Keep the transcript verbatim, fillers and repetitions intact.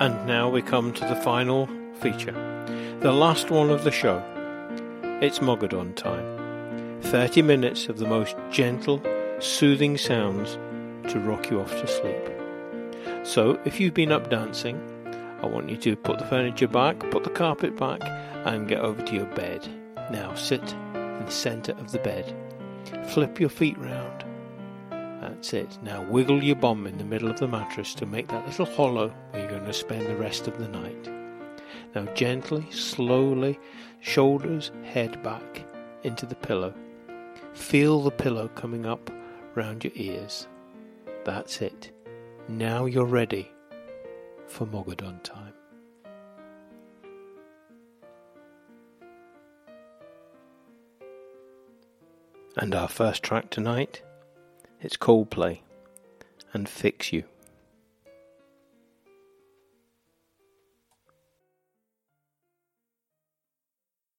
And now we come to the final feature, the last one of the show. It's Mogadon time. thirty minutes of the most gentle, soothing sounds to rock you off to sleep. So, if you've been up dancing, I want you to put the furniture back, put the carpet back, and get over to your bed. Now sit in the centre of the bed. Flip your feet round. That's it. Now wiggle your bum in the middle of the mattress to make that little hollow where you're going to spend the rest of the night. Now gently, slowly, shoulders, head back into the pillow. Feel the pillow coming up round your ears. That's it. Now you're ready for Mogadon time. And our first track tonight, it's Coldplay and Fix You.